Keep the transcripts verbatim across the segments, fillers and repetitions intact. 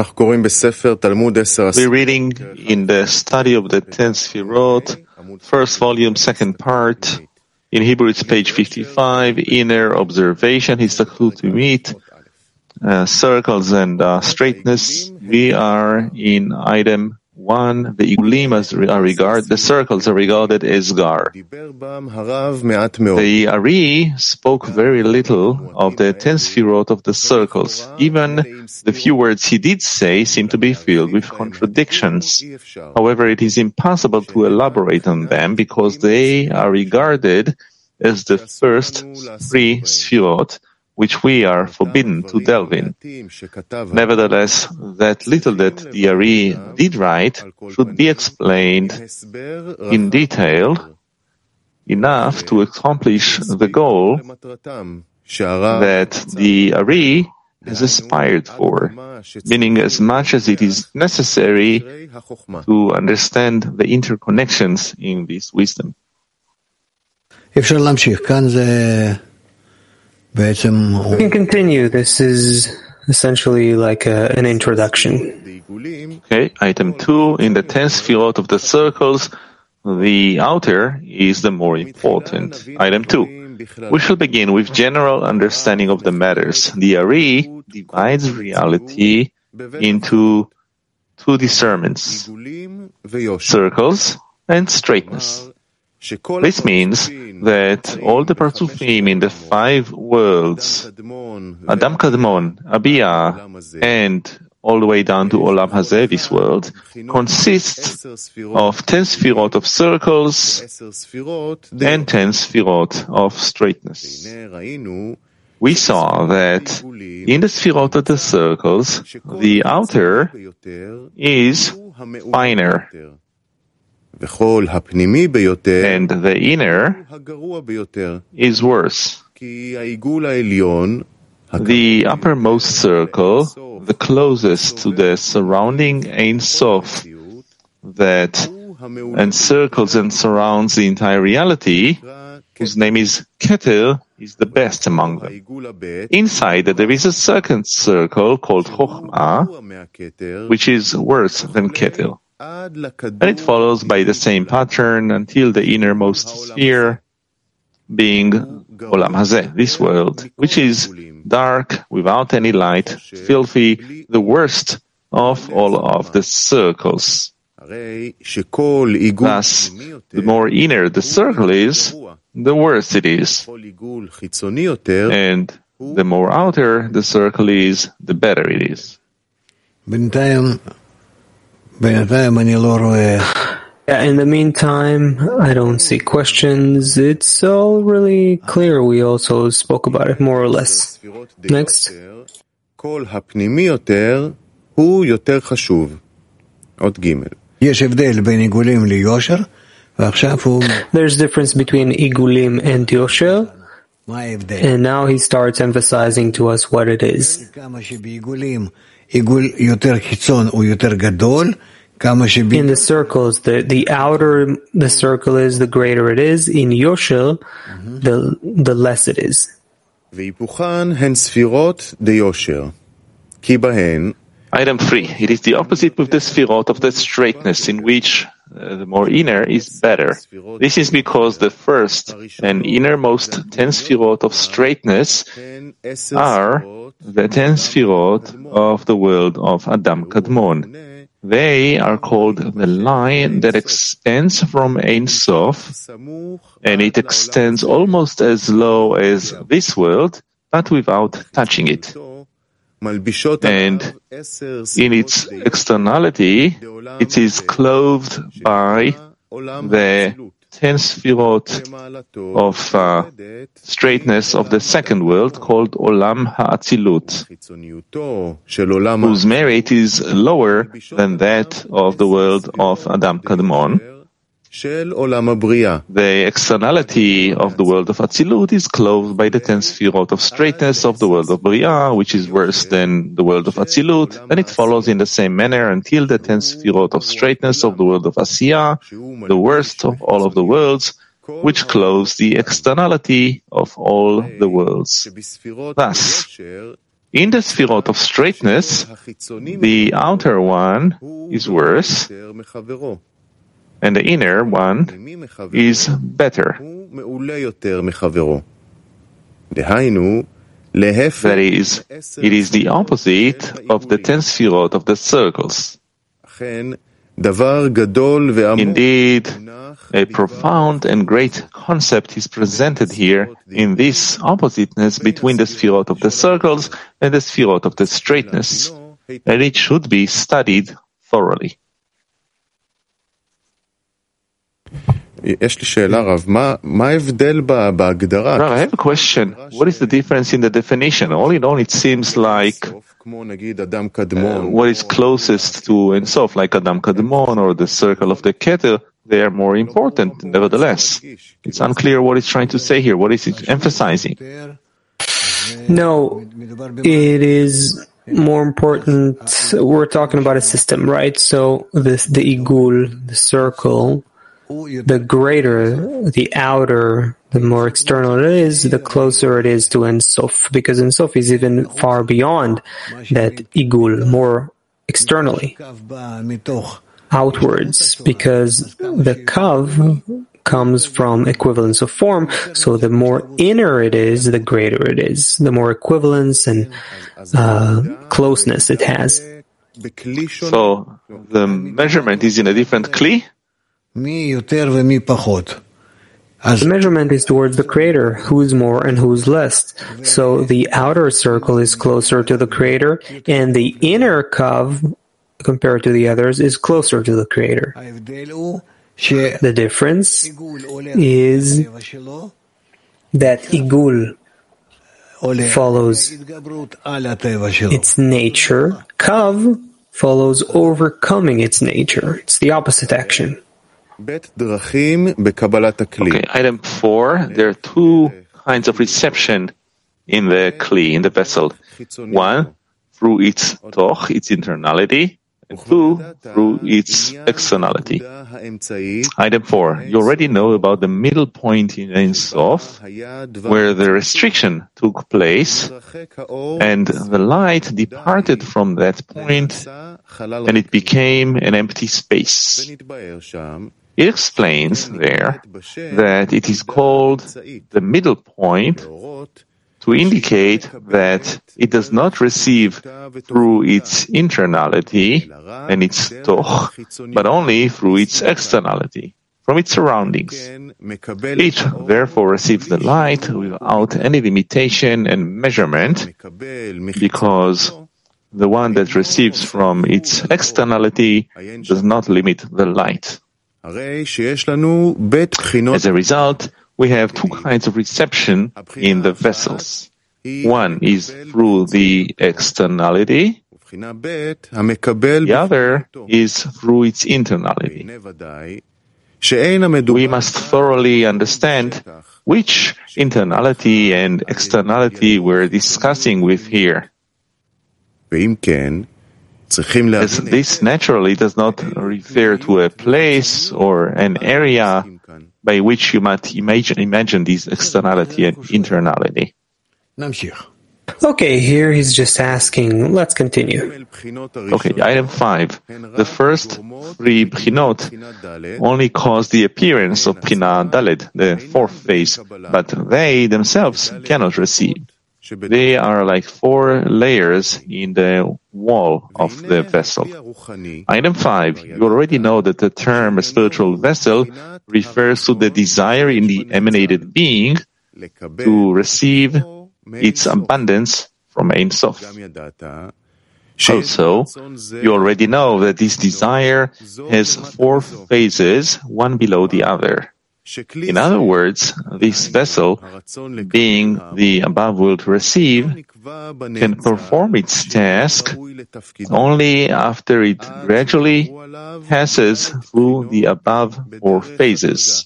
We're reading in the study of the ten Sfirot, first volume, second part. In Hebrew, it's page fifty-five, inner observation, Histaklut Umit, uh, circles and uh, straightness. We are in item one. The igulim are regarded, the circles are regarded as gar. The Ari spoke very little of the ten Sfirot of the circles. Even the few words he did say seem to be filled with contradictions. However, it is impossible to elaborate on them because they are regarded as the first three Sfirot, which we are forbidden to delve in. Nevertheless, that little that the Ari did write should be explained in detail enough to accomplish the goal that the Ari has aspired for, meaning as much as it is necessary to understand the interconnections in this wisdom. We can continue. This is essentially like a, an introduction. Okay, item two, in the ten Sfirot of the circles, the outer is the more important. Item two, we shall begin with general understanding of the matters. The Ari divides reality into two discernments, circles and straightness. This means that all the Parzufim in the five worlds, Adam Kadmon, Abiyah, and all the way down to Olam Hazeh, this world, consists of ten Sfirot of circles and ten Sfirot of straightness. We saw that in the Sfirot of the circles, the outer is finer, and the inner is worse. The uppermost circle, the closest to the surrounding Ein Sof, that encircles and surrounds the entire reality, whose name is Keter, is the best among them. Inside there is a second circle called Chokhmah, which is worse than Keter. And it follows by the same pattern until the innermost sphere, being Olam Hazeh, this world, which is dark, without any light, filthy, the worst of all of the circles. Thus, the more inner the circle is, the worse it is. And the more outer the circle is, the better it is. Yeah, in the meantime, I don't see questions. It's all really clear. We also spoke about it more or less. Next. There's difference between Igulim and Yosher, and now he starts emphasizing to us what it is. In the circles, the, the outer the circle is, the greater it is. In Yoshel, mm-hmm. the the less it is. Item three. It is the opposite with the Sfirot of the straightness, in which uh, the more inner is better. This is because the first and innermost ten Sfirot of straightness are the ten Sfirot of the world of Adam Kadmon. They are called the line that extends from Ein Sof, and it extends almost as low as this world, but without touching it. And in its externality, it is clothed by the ten Sfirot of uh, straightness of the second world, called Olam Ha'atzilut, whose merit is lower than that of the world of Adam Kadmon. The externality of the world of Atzilut is clothed by the ten Sfirot of straightness of the world of Bria, which is worse than the world of Atzilut, and it follows in the same manner until the ten Sfirot of straightness of the world of Asiyah, the worst of all of the worlds, which clothes the externality of all the worlds. Thus, In the Sfirot of straightness, the outer one is worse, and the inner one is better. That is, it is the opposite of the ten Sfirot of the circles. Indeed, a profound and great concept is presented here in this oppositeness between the Sfirot of the circles and the Sfirot of the straightness, and it should be studied thoroughly. Rav, I have a question. What is the difference in the definition? All in all, it seems like uh, what is closest to Ein Sof, like Adam Kadmon or the circle of the Keter, they are more important. Nevertheless, it's unclear what it's trying to say here. What is it emphasizing? No, it is more important. We're talking about a system, right? So this, the igul, the circle, the greater, the outer, the more external it is, the closer it is to Ein Sof, because Ein Sof is even far beyond that igul, more externally, outwards, because the kav comes from equivalence of form, so the more inner it is, the greater it is, the more equivalence and uh, closeness it has. So the measurement is in a different kli? The measurement is towards the Creator, who's more and who's less. So the outer circle is closer to the Creator, and the inner kav, compared to the others, is closer to the Creator. The difference is that igul follows its nature, kav follows overcoming its nature. It's the opposite action. Okay, item four, there are two kinds of reception in the kli, in the vessel. One, through its toch, its internality, and two, through its externality. Item four, you already know about the middle point in Ein Sof, where the restriction took place, and the light departed from that point, and it became an empty space. It explains there that it is called the middle point to indicate that it does not receive through its internality and its toch, but only through its externality, from its surroundings. It therefore receives the light without any limitation and measurement, because the one that receives from its externality does not limit the light. As a result, we have two kinds of reception in the vessels. One is through the externality, the other is through its internality. We must thoroughly understand which internality and externality we're discussing with here. As this naturally does not refer to a place or an area by which you might imagine, imagine these externality and internality. Okay, here he's just asking. Let's continue. Okay, item five. The first three bchinot only cause the appearance of bchina daled, the fourth phase, but they themselves cannot receive. They are like four layers in the wall of the vessel. Item five. You already know that the term a spiritual vessel refers to the desire in the emanated being to receive its abundance from Ein Sof. Also, you already know that this desire has four phases, one below the other. In other words, this vessel, being the above will to receive, can perform its task only after it gradually passes through the above four phases.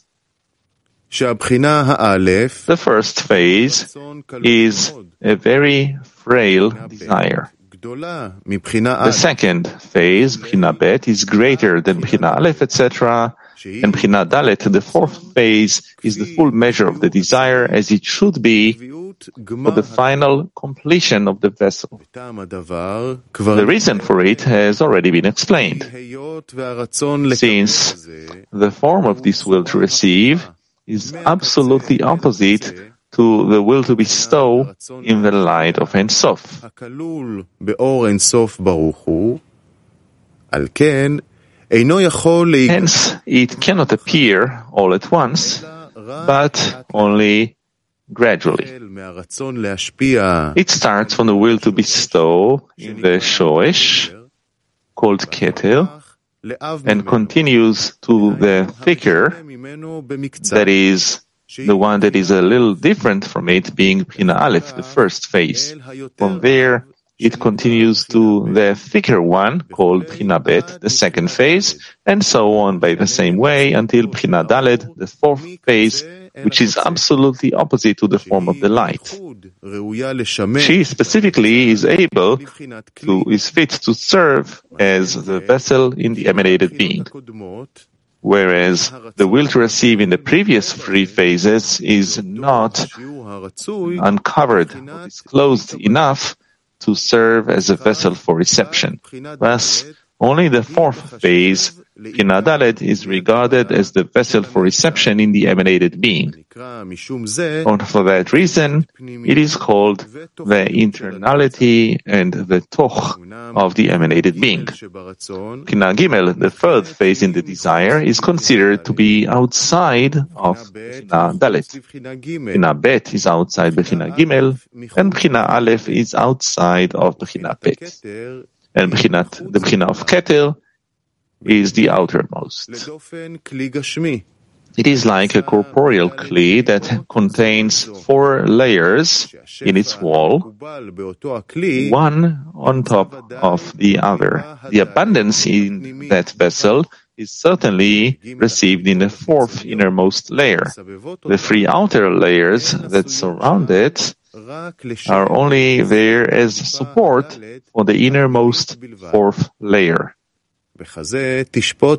The first phase is a very frail desire. The second phase, Bchina Bet, is greater than Bchina Aleph, et cetera, and Bechina Dalet, the fourth phase, is the full measure of the desire as it should be for the final completion of the vessel. The reason for it has already been explained. Since the form of this will to receive is absolutely opposite to the will to bestow in the light of Ein Sof. Hence, it cannot appear all at once, but only gradually. It starts from the will to bestow in the Shoesh, called Keter, and continues to the thicker, that is, the one that is a little different from it, being Bechina Aleph, the first phase. From there, it continues to the thicker one, called Bechina Bet, the second phase, and so on by the same way until Bechina Dalet, the fourth phase, which is absolutely opposite to the form of the light. She specifically is able to, is fit to serve as the vessel in the emanated being, whereas the will to receive in the previous three phases is not uncovered or disclosed enough to serve as a vessel for reception. Thus, only the fourth phase, Bechina Dalet, is regarded as the vessel for reception in the emanated being. And for that reason, it is called the internality and the toch of the emanated being. Bechina Gimel, the third phase in the desire, is considered to be outside of Bechina Dalet. Bechina Bet is outside Bechina Gimel, and Bechina Aleph is outside of Bechina Bet. And Bechinat, the Bechina of Keter is the outermost. It is like a corporeal kli that contains four layers in its wall, one on top of the other. The abundance in that vessel is certainly received in the fourth innermost layer. The three outer layers that surround it are only there as support for the innermost fourth layer. Here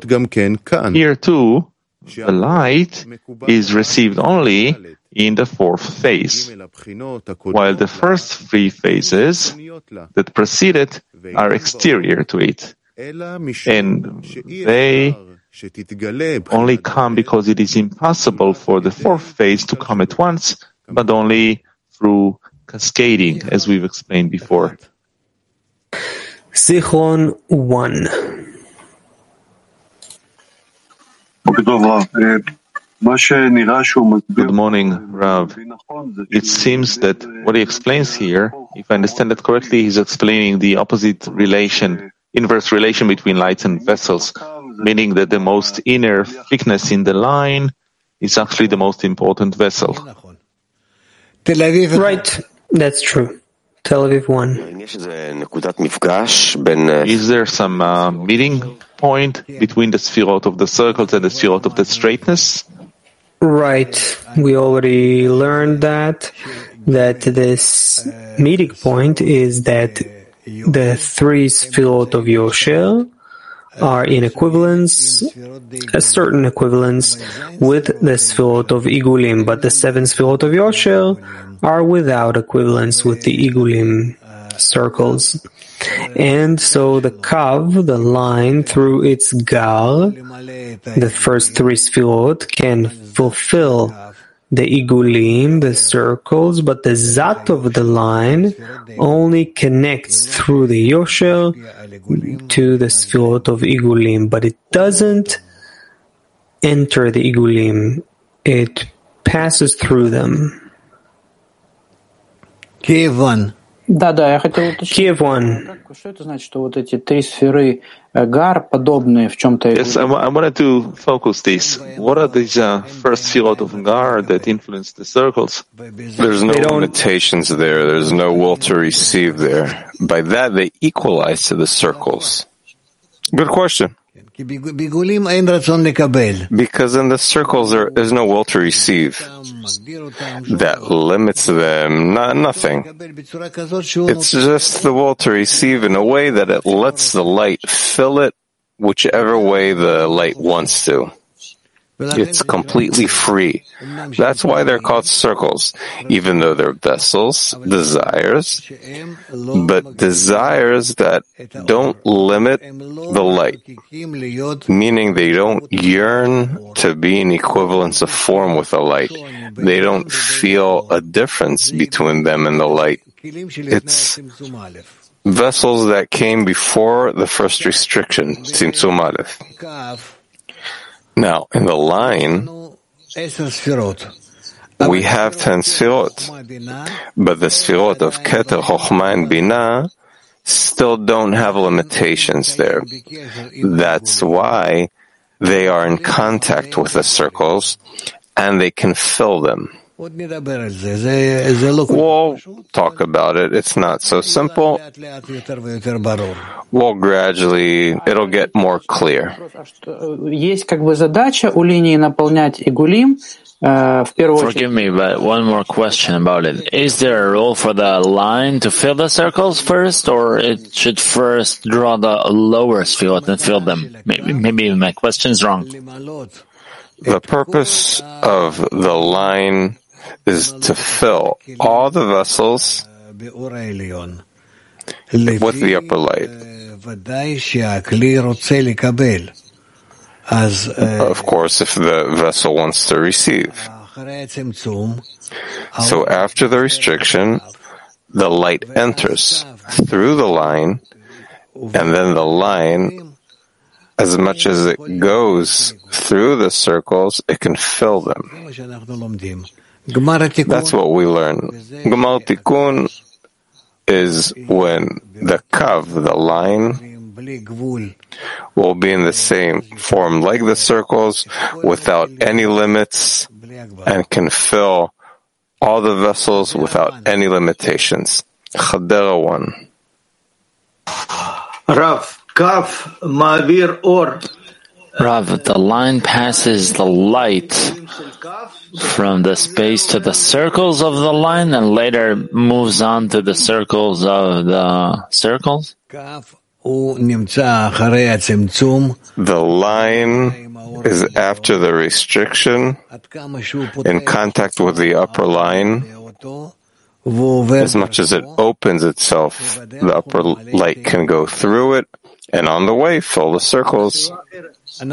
too, the light is received only in the fourth phase, while the first three phases that preceded are exterior to it, and they only come because it is impossible for the fourth phase to come at once, but only through cascading, as we've explained before. Zichron one. Good morning, Rav. It seems that what he explains here, if I understand it correctly, he's explaining the opposite relation, inverse relation between lights and vessels, meaning that the most inner thickness in the line is actually the most important vessel. Right, that's true. Tel Aviv one. Is there some uh, meeting point between the Sfirot of the circles and the Sfirot of the straightness? Right. We already learned that, that this meeting point is that the three Sfirot of Yosher are in equivalence, a certain equivalence with the Sfirot of Igulim, but the seven Sfirot of Yosher are without equivalence with the Igulim circles. And so the Kav, the line through its Gar, the first three Sfirot, can fulfill the Igulim, the circles, but the Zat of the line only connects through the Yosher to the Sfirot of Igulim, but it doesn't enter the Igulim. It passes through them. Kiev one. Да, да, я хотел уточнить. Kiev one. Что это значит, что вот эти три сферы Гар подобные в чем-то? Yes, I, I wanted to focus this. What are these uh, first Sfirot of Gar that influence the circles? There's no limitations there. There's no will to receive there. By that, they equalize to the circles. Good question. Because in the circles there is no will to receive. That limits them, not nothing. It's just the will to receive in a way that it lets the light fill it whichever way the light wants to. It's completely free. That's why they're called circles, even though they're vessels, desires, but desires that don't limit the light, meaning they don't yearn to be in equivalence of form with the light. They don't feel a difference between them and the light. It's vessels that came before the first restriction, Tzimtzum Aleph. Now, in the line, we have ten Sfirot, but the Sfirot of Keter, Chochmah, and Binah still don't have limitations there. That's why they are in contact with the circles, and they can fill them. We'll talk about it. It's not so simple. Well, gradually, it'll get more clear. Forgive me, but one more question about it. Is there a role for the line to fill the circles first, or it should first draw the lower sfirot and fill them? Maybe, maybe my question is wrong. The purpose of the line is to fill all the vessels with the upper light. Of course, if the vessel wants to receive. So after the restriction, the light enters through the line, and then the line, as much as it goes through the circles, it can fill them. That's what we learn. Gemara Tikkun is when the kav, the line, will be in the same form like the circles, without any limits, and can fill all the vessels without any limitations. Chadera one. Rav, kav ma'avir or. Rav, the line passes the light from the space to the circles of the line and later moves on to the circles of the circles? The line is after the restriction, in contact with the upper line. As much as it opens itself, the upper light can go through it, and on the way, fill the circles. We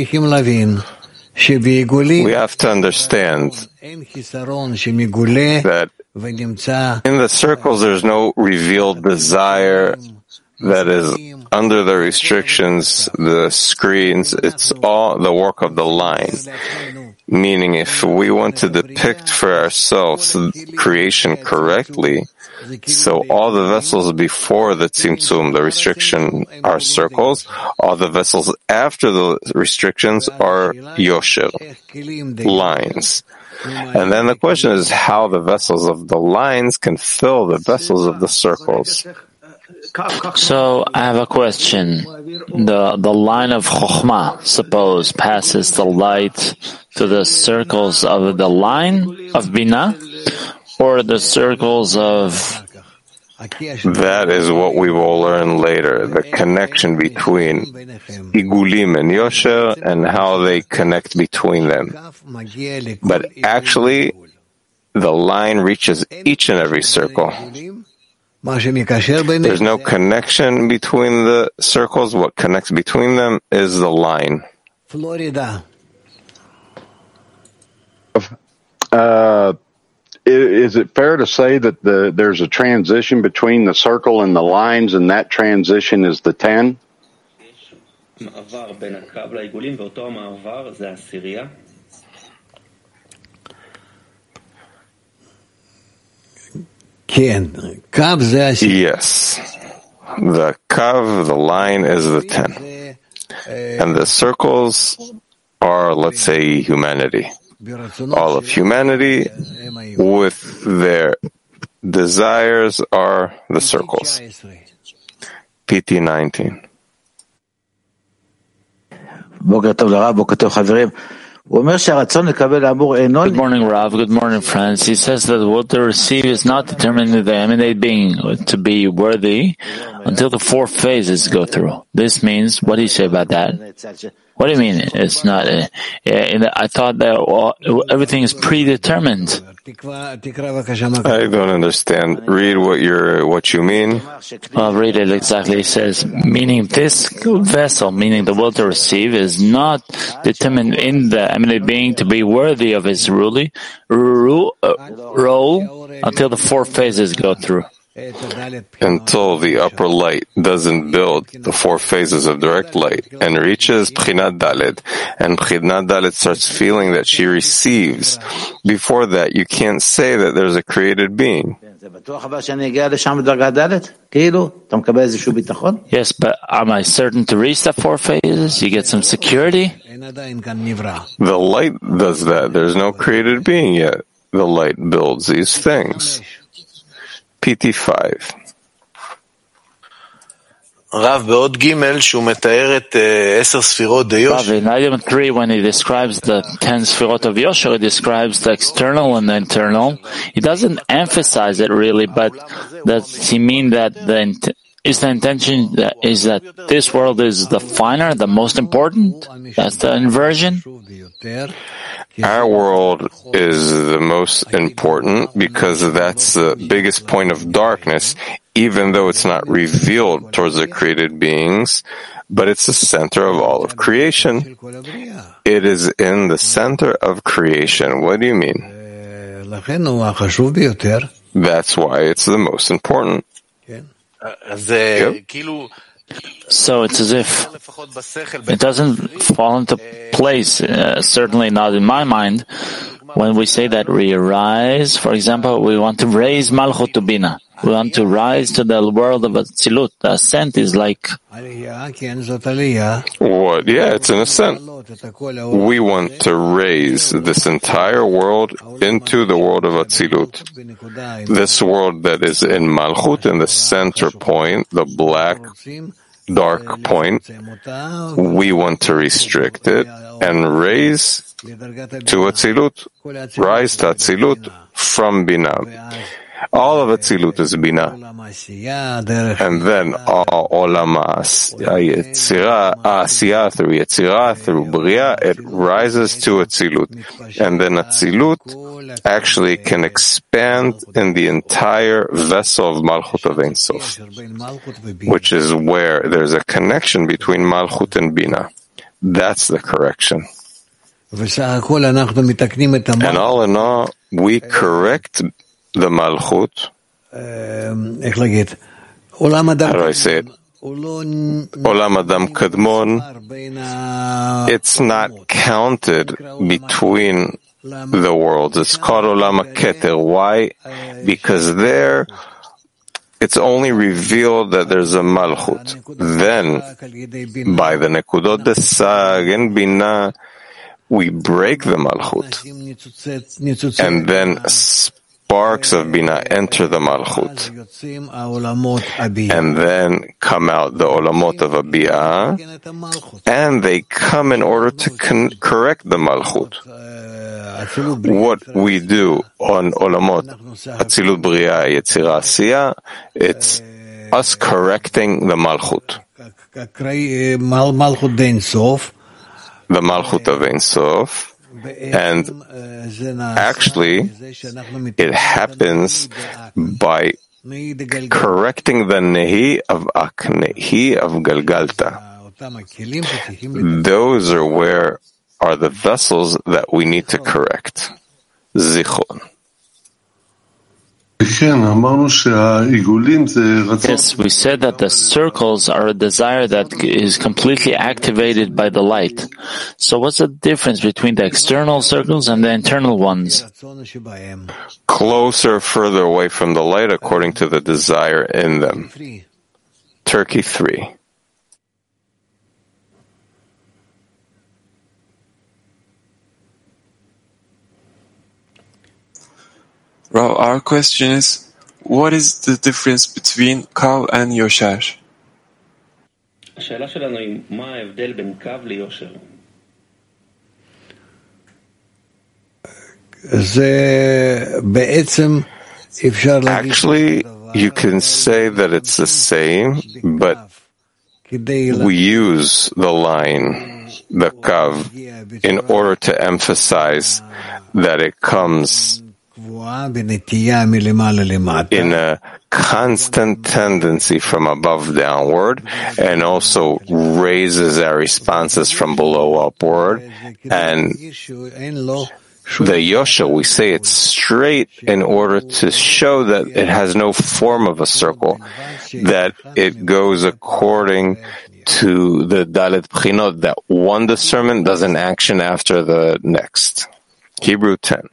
have to understand that in the circles there's no revealed desire that is under the restrictions, the screens. It's all the work of the line. Meaning, if we want to depict for ourselves creation correctly, so all the vessels before the tzimtzum, the restriction, are circles. All the vessels after the restrictions are yosher, lines. And then the question is how the vessels of the lines can fill the vessels of the circles. So I have a question. The the line of Chochmah, suppose, passes the light to the circles of the line of Binah, or the circles of... That is what we will learn later, the connection between Igulim and Yosher and how they connect between them. But actually, the line reaches each and every circle. There's no connection between the circles. What connects between them is the line. Florida. Uh, is it fair to say that the, there's a transition between the circle and the lines, and that transition is the ten? Yes. The kav, the line, is the ten. And the circles are, let's say, humanity. All of humanity with their desires are the circles. P T nineteen. Good morning, Rav. Good morning, friends. He says that what they receive is not determined in the eminent being to be worthy until the four phases go through. This means, what do you say about that? What do you mean? It's not. Uh, I thought that all, everything is predetermined. I don't understand. Read what you're, what you mean. I'll read it exactly. It says, meaning this vessel, meaning the will to receive, is not determined in the eminent being to be worthy of his ruling, ru, uh, role until the four phases go through. Until the upper light doesn't build the four phases of direct light and reaches Pchinat Dalet, and Pchinat Dalet starts feeling that she receives. Before that, you can't say that there's a created being. Yes, but am I certain to reach the four phases? You get some security? The light does that. There's no created being yet. The light builds these things. P T five. Rav, in item three, when he describes the ten Sfirot of Yosher, he describes the external and the internal. He doesn't emphasize it really, but does he mean that the is the intention that is that this world is the finer, the most important? That's the inversion? Our world is the most important because that's the biggest point of darkness, even though it's not revealed towards the created beings, but it's the center of all of creation. It is in the center of creation. What do you mean? That's why it's the most important. Yep. So it's as if it doesn't fall into place, uh, certainly not in my mind, when we say that we rise. For example, we want to raise Malchut to Bina. We want to rise to the world of Atzilut. The ascent is like... What? Yeah, it's an ascent. We want to raise this entire world into the world of Atzilut. This world that is in Malchut, in the center point, the black dark point, we want to restrict it and raise to Atzilut, rise to Atzilut from Bina. All of Atzilut is Bina. And then all Olam Asiyah through Yetzirah, through Bria, it rises to Atzilut. And then Atzilut actually can expand in the entire vessel of Malchut of Ein Sof, which is where there's a connection between Malchut and Bina. That's the correction. And all in all, we correct the Malchut. How do I say it? Olam Adam Kadmon. It's not counted between the worlds. It's called Olam HaKeter. Why? Because there it's only revealed that there's a Malchut. Then, by the Nekudot Desag and Bina, we break the Malchut. And then sparks of Bina enter the Malchut. And then come out the Olamot of Abiyah, and they come in order to con- correct the Malchut. What we do on Olamot, Atzilut Bria, Yetzirah, Asiyah, it's us correcting the Malchut. The Malchut of Ein Sof. And actually, it happens by correcting the Nehi of Aknehi of Galgalta. Those are where are the vessels that we need to correct. Zichron. Yes, we said that the circles are a desire that is completely activated by the light. So what's the difference between the external circles and the internal ones? Closer, further away from the light according to the desire in them. Turkey three. Well, our question is, what is the difference between Kav and Yosher? Actually, you can say that it's the same, but we use the line, the kav, in order to emphasize that it comes in a constant tendency from above downward, and also raises our responses from below upward. And the yosher, we say it's straight in order to show that it has no form of a circle, that it goes according to the Dalet Pchinot, that one discernment does an action after the next. Hebrew ten.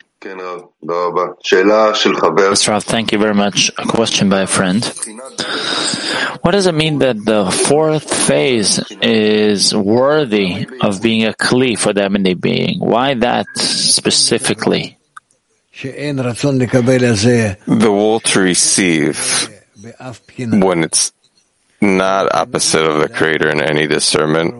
Yes, Rav, thank you very much. A question by a friend. What does it mean that the fourth phase is worthy of being a kli for the Emini being? Why that specifically? The will to receive, when it's not opposite of the Creator in any discernment,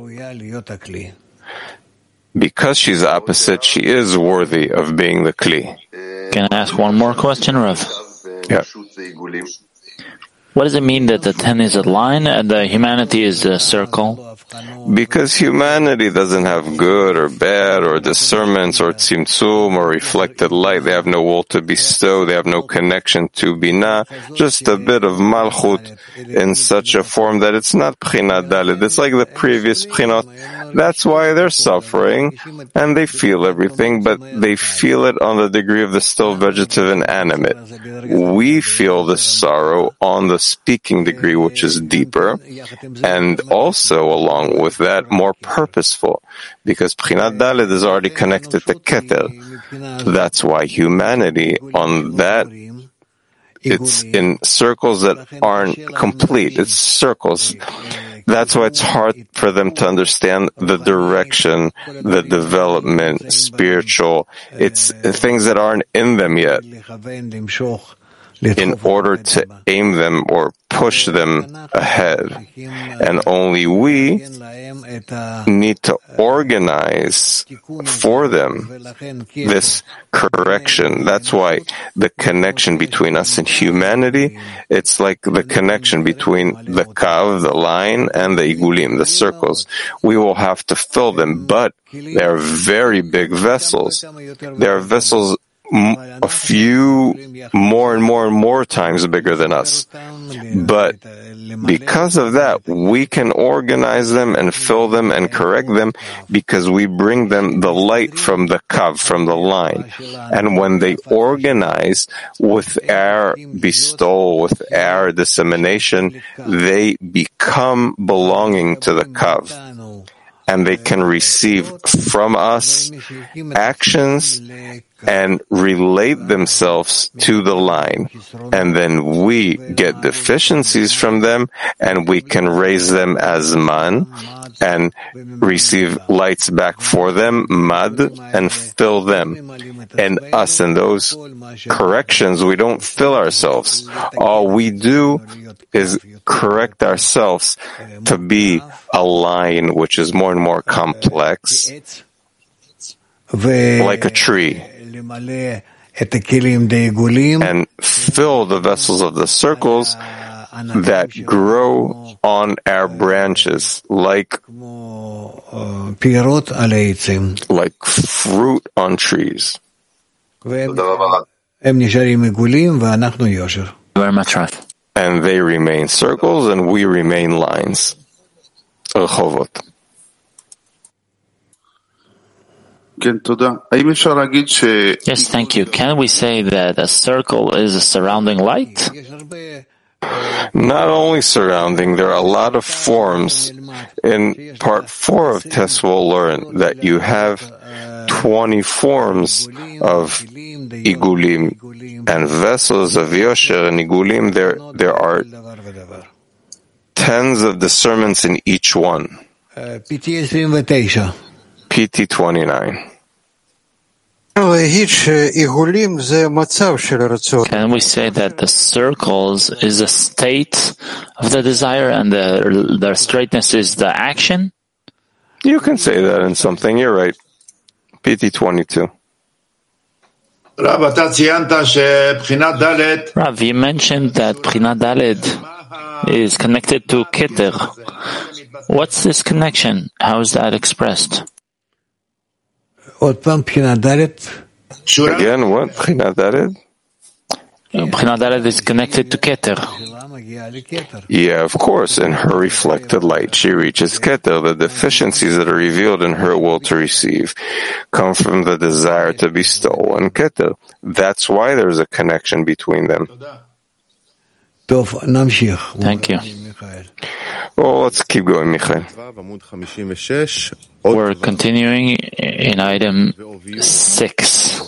because she's opposite, she is worthy of being the kli. Can I ask one more question, Rav? Yeah. What does it mean that the ten is a line and the humanity is a circle? Because humanity doesn't have good or bad or discernments or tzimtzum or reflected light. They have no will to bestow. They have no connection to Binah. Just a bit of Malchut in such a form that it's not Pchinat Dalet. It's like the previous Pchinot. That's why they're suffering and they feel everything, but they feel it on the degree of the still vegetative and animate. We feel the sorrow on the speaking degree, which is deeper, and also along with that, more purposeful, because Pchinat Dalet is already connected to Keter. That's why humanity on that, it's in circles that aren't complete. It's circles. That's why it's hard for them to understand the direction, the development, spiritual. It's things that aren't in them yet, in order to aim them or push them ahead. And only we need to organize for them this correction. That's why the connection between us and humanity, it's like the connection between the kav, the line, and the igulim, the circles. We will have to fill them, but they are very big vessels. They are vessels a few more and more and more times bigger than us. But because of that, we can organize them and fill them and correct them because we bring them the light from the kav, from the line. And when they organize with our bestowal, with our dissemination, they become belonging to the kav. And they can receive from us actions and relate themselves to the line. And then we get deficiencies from them, and we can raise them as man, and receive lights back for them, mad, and fill them. And us and those corrections, we don't fill ourselves. All we do is correct ourselves to be a line which is more and more complex, like a tree, and fill the vessels of the circles that grow on our branches, like, like fruit on trees. Very much right. And they remain circles, and we remain lines. Rechovot. Yes, thank you. Can we say that a circle is a surrounding light? Not only surrounding, there are a lot of forms. In part four of Tess we'll learn that you have twenty forms of igulim and vessels of yosher and igulim. There, there are tens of discernments in each one. P T twenty-nine. Can we say that the circles is a state of the desire and the, the straightness is the action? You can say that in something. You're right. P T twenty-two. Rav, you mentioned that Bchina Daled is connected to Keter. What's this connection? How is that expressed? Again, what? Bchina Daled? Bchina Daled is connected to Keter. Yeah, of course. In her reflected light, she reaches Keter. The deficiencies that are revealed in her will to receive come from the desire to bestow and Keter. That's why there's a connection between them. Thank you. Well, let's keep going, Michael. We're continuing in item six.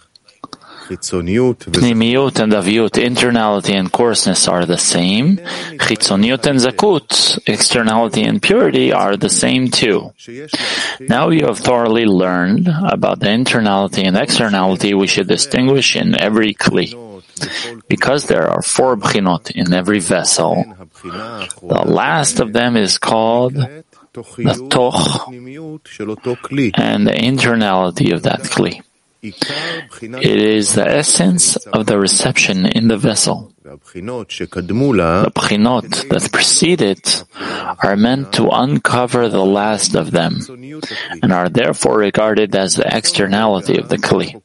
Pnimiyut and aviyut, internality and coarseness, are the same. Chitzoniyut and zakut, externality and purity, are the same too. Now you have thoroughly learned about the internality and externality we should distinguish in every kli. Because there are four bchinot in every vessel, the last of them is called the toch and the internality of that kli. It is the essence of the reception in the vessel. The bchinot that precede it are meant to uncover the last of them and are therefore regarded as the externality of the kli.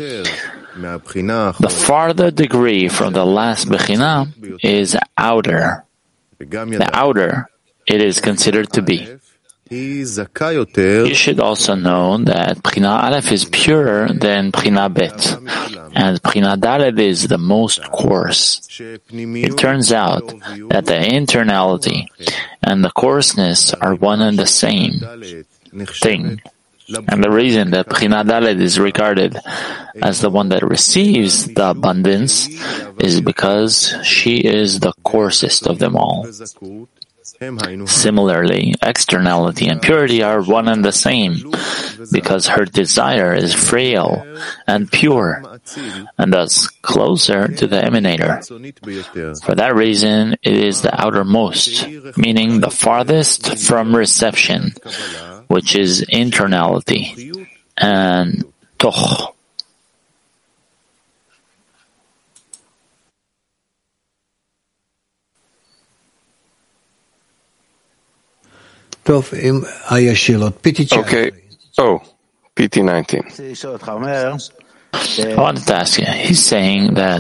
The farther degree from the last bechina is outer. The outer it is considered to be. You should also know that Bchina Aleph is purer than Bchina Bet, and Bchina Daled is the most coarse. It turns out that the internality and the coarseness are one and the same thing. And the reason that Bchina Daled is regarded as the one that receives the abundance is because she is the coarsest of them all. Similarly, externality and purity are one and the same, because her desire is frail and pure, and thus closer to the emanator. For that reason, it is the outermost, meaning the farthest from reception, which is internality, and toch. Okay. Oh, P T nineteen. I wanted to ask you, he's saying that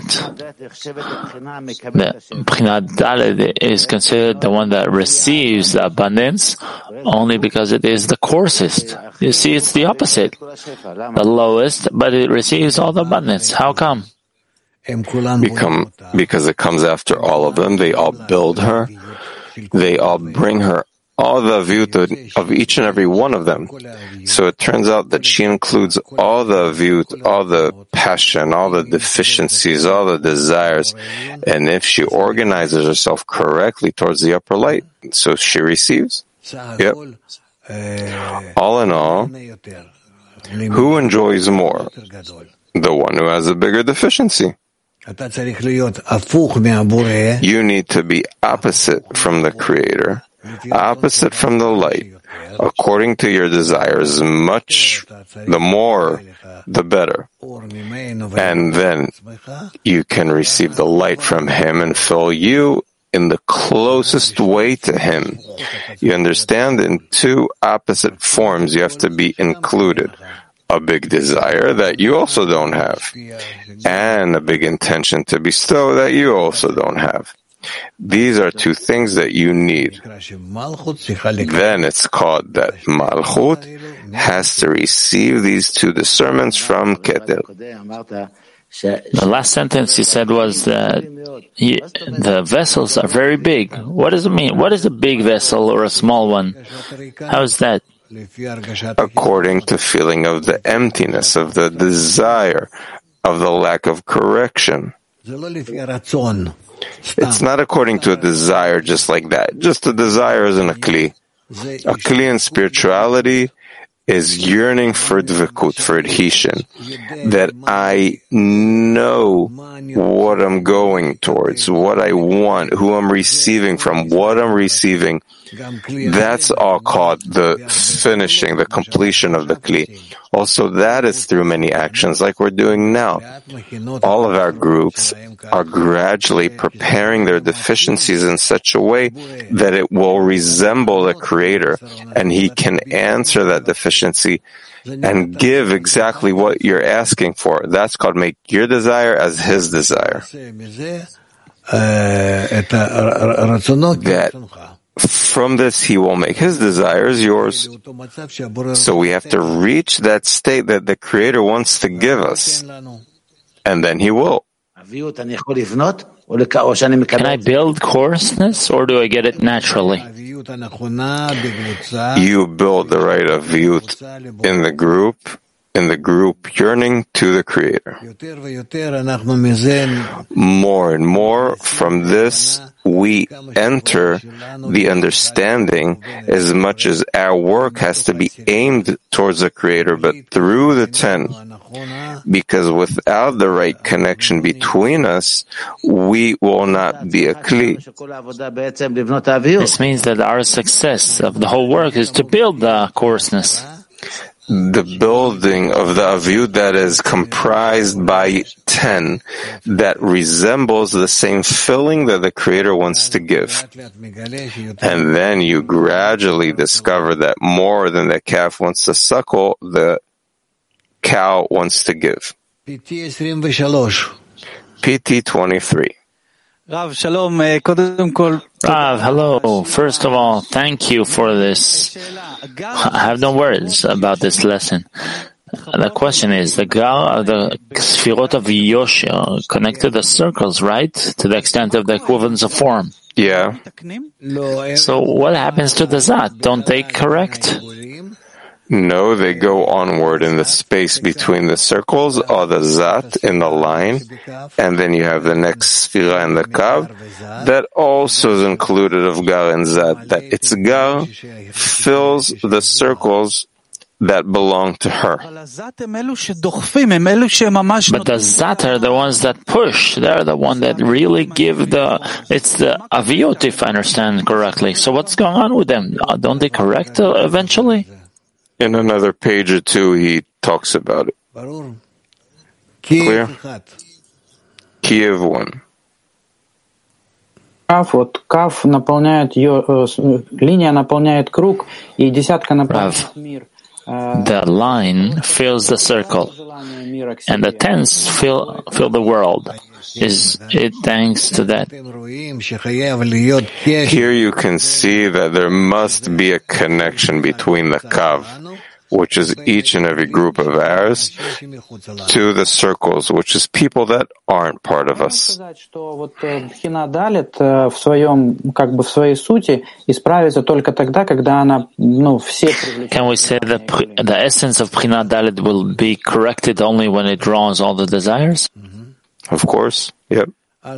the Bchina Daled is considered the one that receives the abundance only because it is the coarsest. You see, it's the opposite. The lowest, but it receives all the abundance. How come? Become, because it comes after all of them. They all build her. They all bring her all the view of each and every one of them. So it turns out that she includes all the view, all the passion, all the deficiencies, all the desires. And if she organizes herself correctly towards the upper light, so she receives. Yep. All in all, who enjoys more? The one who has a bigger deficiency. You need to be opposite from the Creator, opposite from the light, according to your desires. Much the more, the better. And then you can receive the light from Him and fill you in the closest way to Him. You understand, in two opposite forms you have to be included. A big desire that you also don't have, and a big intention to bestow that you also don't have. These are two things that you need. Then it's called that Malchut has to receive these two discernments from Keter. The last sentence you said was that he, the vessels are very big. What does it mean? What is a big vessel or a small one? How is that? According to feeling of the emptiness, of the desire, of the lack of correction. It's not according to a desire just like that. Just a desire isn't a kli. A kli in spirituality is yearning for dvekut, for adhesion, that I know what I'm going towards, what I want, who I'm receiving from, what I'm receiving. That's all called the finishing, the completion of the Kli. Also, that is through many actions like we're doing now. All of our groups are gradually preparing their deficiencies in such a way that it will resemble the Creator, and He can answer that deficiency and give exactly what you're asking for. That's called make your desire as His desire. That from this He will make His desires yours. So we have to reach that state that the Creator wants to give us, and then He will. Can I build coarseness, or do I get it naturally? You build the right of Viyut in the group, in the group yearning to the Creator. More and more from this we enter the understanding, as much as our work has to be aimed towards the Creator, but through the ten, because without the right connection between us, we will not be a Kli. This means that our success of the whole work is to build the coarseness. The building of the Aviyut that is comprised by ten, that resembles the same filling that the Creator wants to give. And then you gradually discover that more than the calf wants to suckle, the cow wants to give. P T twenty-three. Rav, shalom. Rav, hello. First of all, thank you for this. I have no words about this lesson. The question is, the Gar, the Sfirot of Yoshia connect to the circles, right? To the extent of the equivalence of form. Yeah. So what happens to the Zat? Don't they correct? No, they go onward in the space between the circles, or the Zat in the line, and then you have the next Sfira and the Kav. That also is included of Gar and Zat, that its Gar fills the circles that belong to her. But the Zat are the ones that push. They're the one that really give the, it's the Aviyot, if I understand correctly. So what's going on with them? Don't they correct uh, eventually? In another page or two, he talks about it. Clear? Kiev one. Кав, вот кав наполняет ее, линия наполняет круг, и десятка наполняет мир. The line fills the circle, and the tens fill fill the world. Is it thanks to that? Here you can see that there must be a connection between the Kav, which is each and every group of ours, to the circles, which is people that aren't part of us. Can we say that the essence of Bchina Dalet will be corrected only when it draws all the desires? Of course, yep.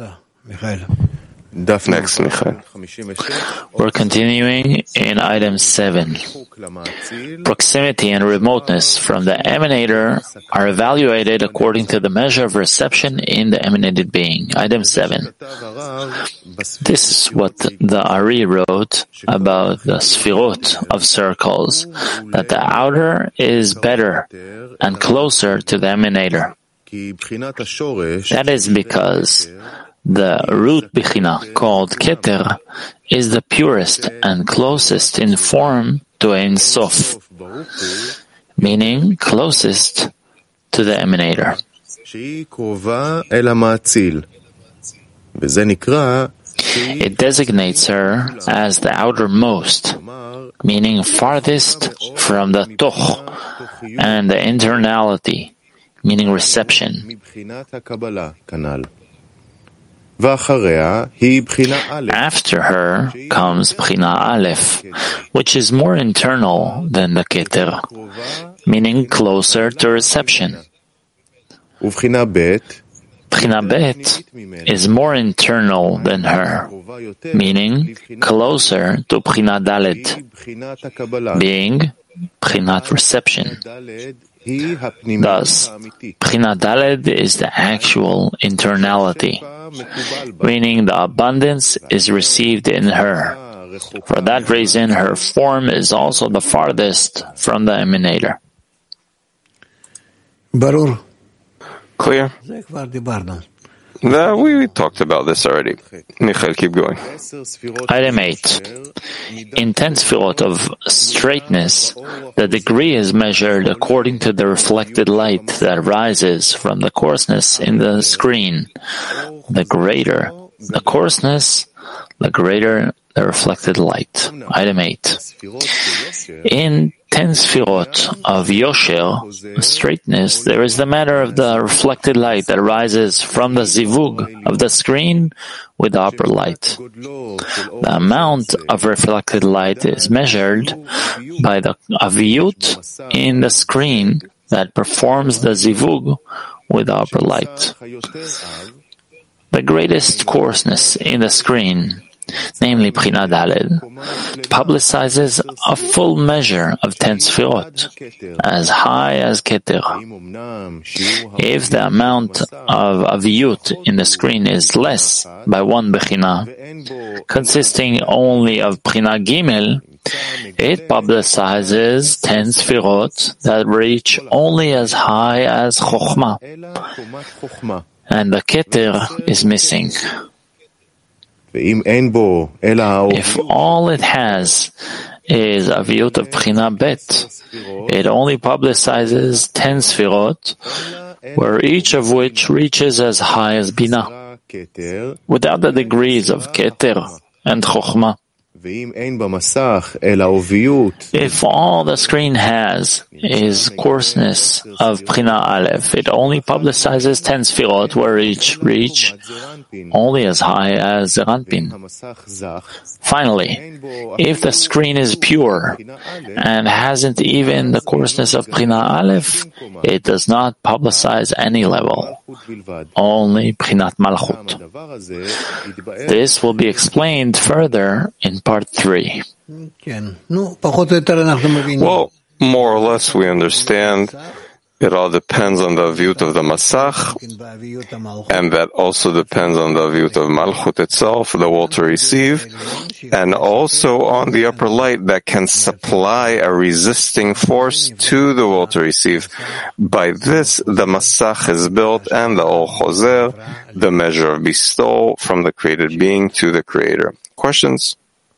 Next, Michael. We're continuing in item seven. Proximity and remoteness from the emanator are evaluated according to the measure of reception in the emanated being. Item seven. This is what the Ari wrote about the Sfirot of circles, that the outer is better and closer to the emanator. That is because the root Bechina, called Keter, is the purest and closest in form to Ein Sof, meaning closest to the emanator. It designates her as the outermost, meaning farthest from the Toch and the internality, meaning reception. After her comes Bchina Aleph, which is more internal than the Keter, meaning closer to reception. Bchina Bet is more internal than her, meaning closer to Bchina Dalet, being Prinat reception. Thus, Prinat Daled is the actual internality, meaning the abundance is received in her. For that reason, her form is also the farthest from the emanator. Clear? No, we talked about this already. Michael, keep going. Item eight. In ten sfirot of straightness, the degree is measured according to the reflected light that rises from the coarseness in the screen. The greater the coarseness, the greater the reflected light. Item eight. In ten sfirot of Yosher, straightness, there is the matter of the reflected light that rises from the zivug of the screen with the upper light. The amount of reflected light is measured by the aviyut in the screen that performs the zivug with the upper light. The greatest coarseness in the screen, namely Prinat Daled, publicizes a full measure of ten sfirot, as high as Keter. If the amount of aviyut in the screen is less by one bechina, consisting only of Prinat Gimel, it publicizes ten sfirot that reach only as high as Chokhmah, and the Keter is missing. If all it has is aviyut of Pchina Bet, it only publicizes ten sfirot, where each of which reaches as high as Bina, without the degrees of Keter and Chokhmah. If all the screen has is coarseness of Pchina Aleph, it only publicizes ten sfirot, where each reach only as high as Zeranpin. Finally, if the screen is pure and hasn't even the coarseness of Pchina Aleph, it does not publicize any level, only Pchinat Malchut. This will be explained further in part three. Well, more or less we understand. It all depends on the aviyut of the Masach, and that also depends on the aviyut of Malchut itself, the will to receive, and also on the upper light that can supply a resisting force to the will to receive. By this, the Masach is built, and the Ol Choser, the measure of bestowal from the created being to the Creator. Questions?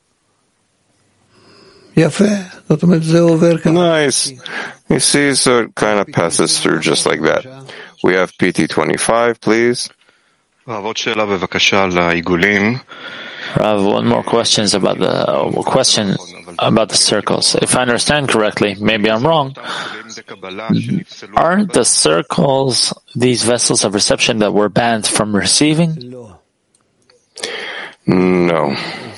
Nice. You see, so it kind of passes through just like that. We have P T twenty-five, please. Rav, one more questions about the uh, question about the circles. If I understand correctly, maybe I'm wrong. Aren't the circles these vessels of reception that were banned from receiving? No.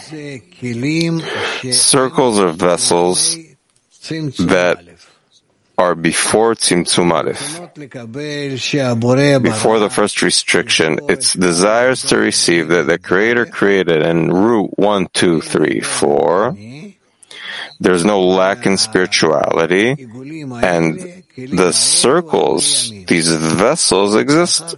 Circles are vessels that are before Tzimtzum Aleph. Before the first restriction, it's desires to receive that the Creator created in root one, two, three, four. There's no lack in spirituality, and the circles, these vessels exist.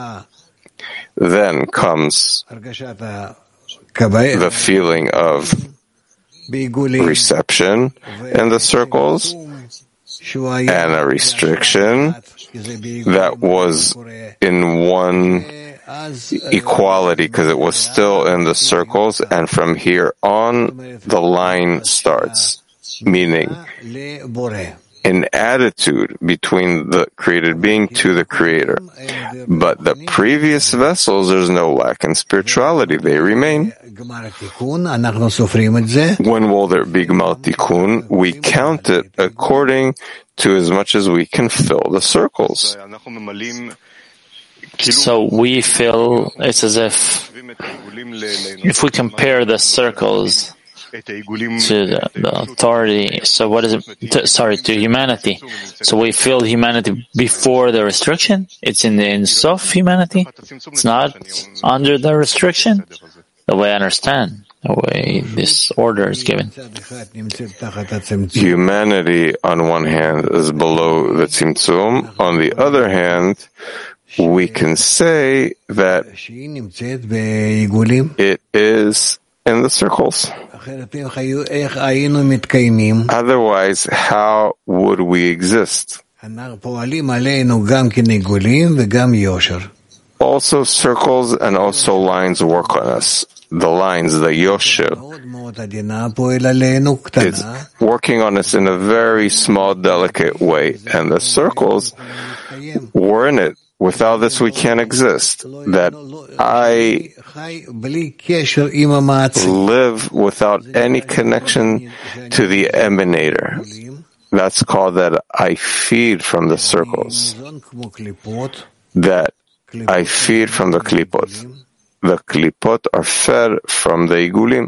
Then comes the feeling of reception in the circles, and a restriction that was in one equality because it was still in the circles, and from here on the line starts, meaning an attitude between the created being to the Creator. But the previous vessels, there's no lack in spirituality. They remain. When will there be Gmar Tikkun? We count it according to as much as we can fill the circles. So we feel it's as if, if we compare the circles to the, the authority, so what is it, to, sorry, to humanity. So we feel humanity before the restriction? It's in the Ein Sof humanity? It's not under the restriction? The way I understand. the way this order is given. Humanity, on one hand, is below the Tzimtzum. On the other hand, we can say that it is in the circles. Otherwise, how would we exist? Also, circles and also lines work on us. The lines, the yosher, is working on us in a very small, delicate way. And the circles, we're in it. Without this, we can't exist. That I live without any connection to the emanator. That's called that I feed from the circles. That I feed from the klipot. The klipot are fed from the igulim.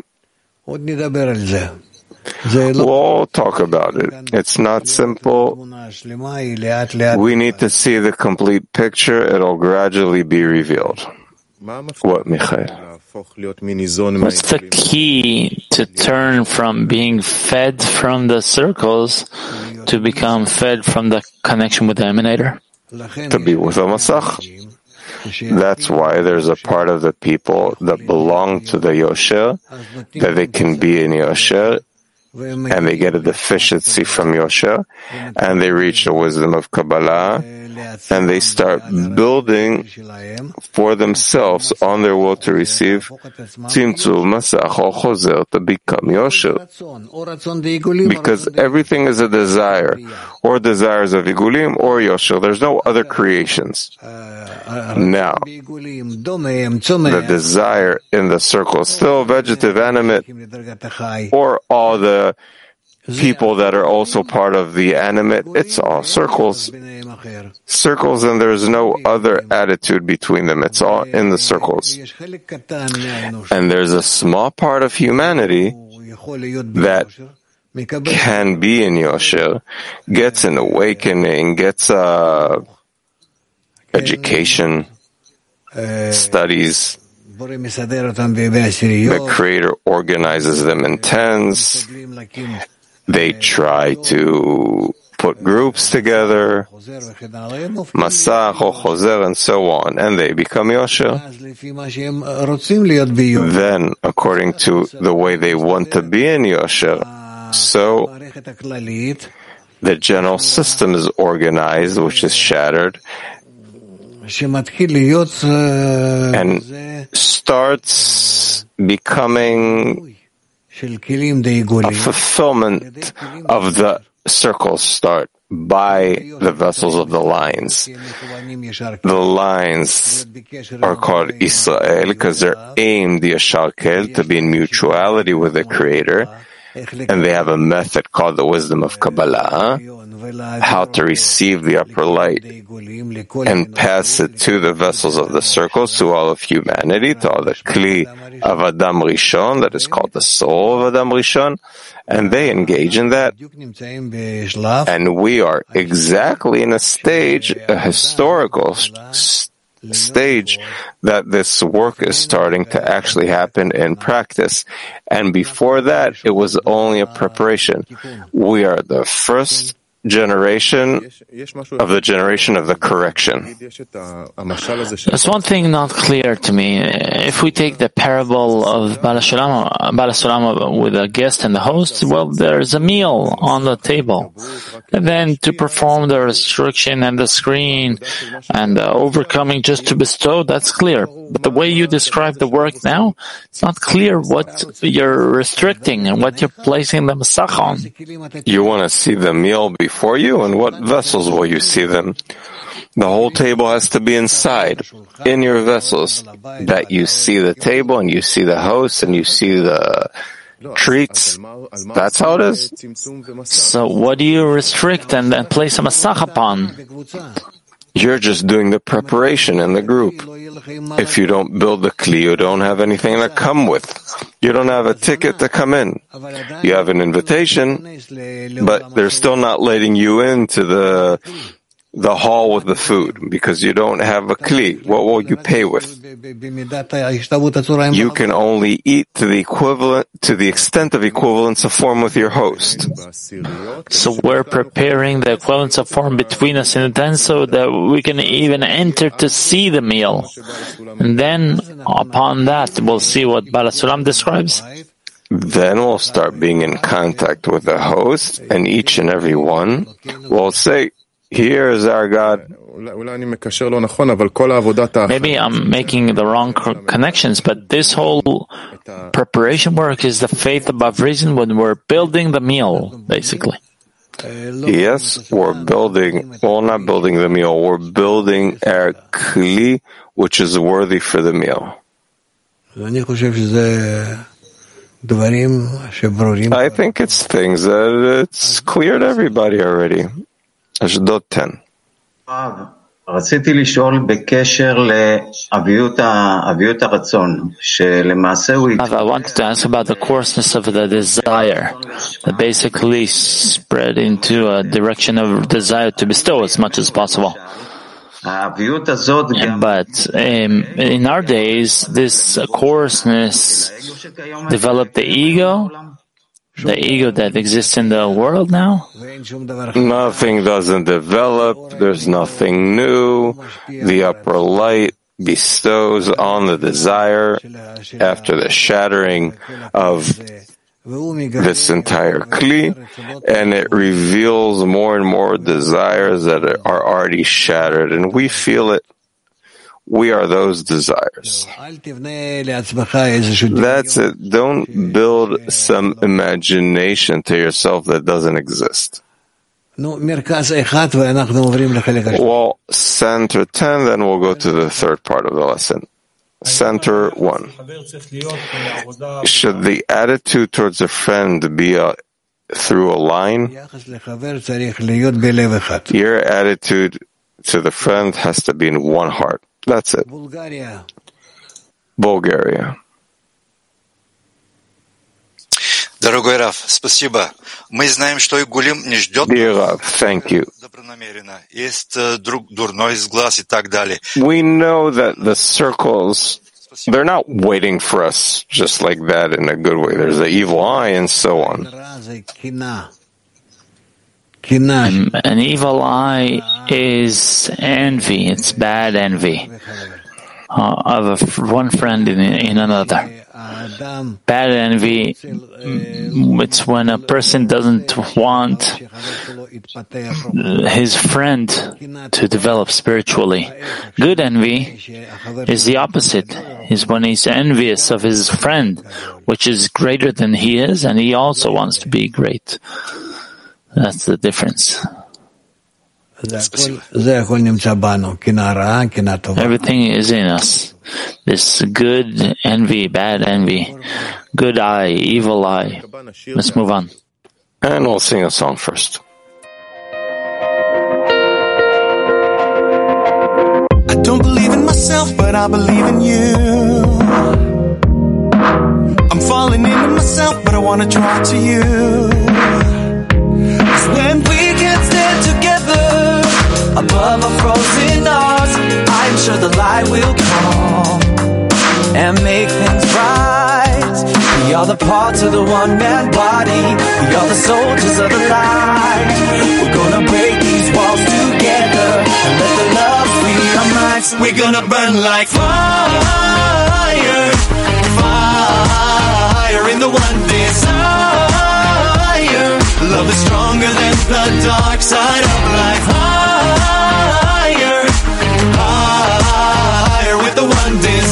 We'll talk about it. It's not simple. We need to see the complete picture. It'll gradually be revealed. What, Michael? What's the key to turn from being fed from the circles to become fed from the connection with the emanator? To be with a masach. That's why there's a part of the people that belong to the Yosher, that they can be in Yosher, and they get a deficiency from Yosher, and they reach the wisdom of Kabbalah, and they start building for themselves on their will to receive Tzimtzum, Masach, or Chozer, to become Yosher. Because everything is a desire, or desires of Igulim or Yosher. There's no other creations. Now, the desire in the circle is still vegetative, animate, or all the people that are also part of the animate. It's all circles. Circles, and there's no other attitude between them. It's all in the circles. And there's a small part of humanity that can be in Yosher, gets an awakening, gets a education, studies. The Creator organizes them in tens. They try to put groups together, Masach or Chozer, and so on, and they become Yosher. Then, according to the way they want to be in Yosher, so the general system is organized, which is shattered, and starts becoming a fulfillment of the circles start by the vessels of the lines. The lines are called Israel because they're aimed, the Yashar Kel, to be in mutuality with the Creator, and they have a method called the wisdom of Kabbalah, how to receive the upper light and pass it to the vessels of the circles, to all of humanity, to all the Kli of Adam Rishon, that is called the soul of Adam Rishon, and they engage in that. And we are exactly in a stage, a historical st- stage, that this work is starting to actually happen in practice. And before that, it was only a preparation. We are the first generation of the generation of the correction. There's one thing not clear to me. If we take the parable of Baal HaSulam with a guest and the host, well, there's a meal on the table. And then to perform the restriction and the screen and the overcoming just to bestow, that's clear. But the way you describe the work now, it's not clear what you're restricting and what you're placing the masach on. You want to see the meal before for you, and what vessels will you see them? The whole table has to be inside, in your vessels, that you see the table and you see the host and you see the treats. That's how it is. So what do you restrict and, and place a masach upon? You're just doing the preparation in the group. If you don't build the kli, you don't have anything to come with. You don't have a ticket to come in. You have an invitation, but they're still not letting you into the the hall with the food because you don't have a kli. What will you pay with? You can only eat to the equivalent, to the extent of equivalence of form with your host. So we're preparing the equivalence of form between us in the ten so that we can even enter to see the meal. And then upon that, we'll see what Baal HaSulam describes. Then we'll start being in contact with the host, and each and every one will say, here is our God. Maybe I'm making the wrong connections, but this whole preparation work is the faith above reason when we're building the meal, basically. Yes, we're building, well, not building the meal, we're building our kli, which is worthy for the meal. I think it's things that it's clear to everybody already. Ashdod ten. רציתי לשאול בקשר לאביות הרצון, שלמעשה הוא... I wanted to ask about the coarseness of the desire, that basically spread into a direction of desire to bestow as much as possible. But um, in our days, this coarseness developed the ego, the ego that exists in the world now. Nothing doesn't develop, there's nothing new. The upper light bestows on the desire after the shattering of this entire kli, and it reveals more and more desires that are already shattered, and we feel it. We are those desires. That's it. Don't build some imagination to yourself that doesn't exist. Well, center ten, then we'll go to the third part of the lesson. Center one. Should the attitude towards a friend be a, through a line? Your attitude to the friend has to be in one heart. That's it. Bulgaria. Дорогой Рав, спасибо. Мы знаем, что Игулим не ждет добронамеренно. Есть дурной взгляд и так далее. We know that the circles, they're not waiting for us just like that in a good way. There's the evil eye and so on. Um, an evil eye is envy. It's bad envy uh, of a, one friend in, in another. Bad envy, it's when a person doesn't want his friend to develop spiritually. Good envy is the opposite, is when he's envious of his friend, which is greater than he is, and he also wants to be great. That's the difference. Everything is in us. This good envy, bad envy, good eye, evil eye. Let's move on. And we'll sing a song first. I don't believe in myself, but I believe in you. I'm falling into myself, but I want to draw to you. 'Cause when we can stand together above a frozen heart, I'm sure the light will come and make things right. We are the parts of the one-man body. We are the soldiers of the light. We're gonna break these walls together and let the love free our minds. We're gonna burn like fire, fire in the one desire. Love is stronger than the dark side of life. Higher, higher with the one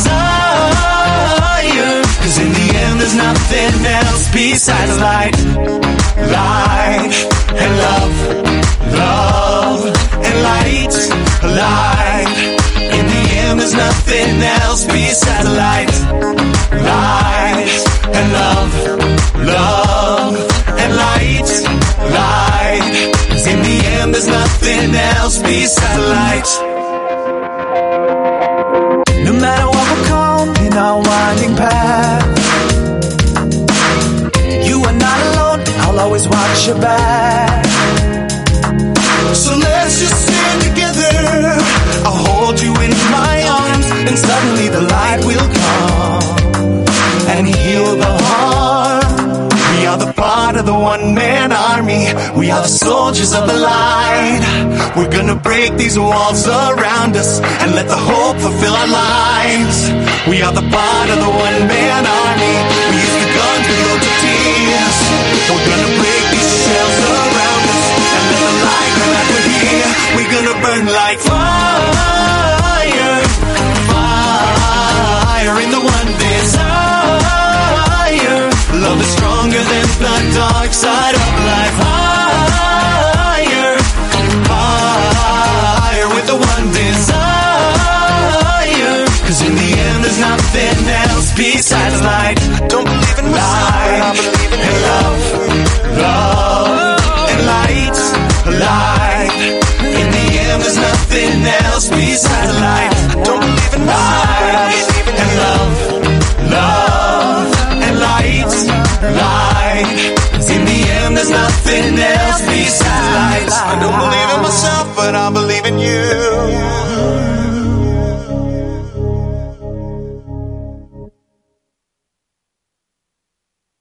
desire. 'Cause in the end there's nothing else besides light. Light and love, love and light, light. In the end there's nothing else besides light. Light and love, love and light, light. 'Cause in the end there's nothing else besides light. No matter what will come in our winding path, you are not alone. and suddenly the light will come and heal the heart. We are the part of the one-man army. We are the soldiers of the light. We're gonna break these walls around us and let the hope fulfill our lives. We are the part of the one-man army. We use the guns, we load the tears. We're gonna break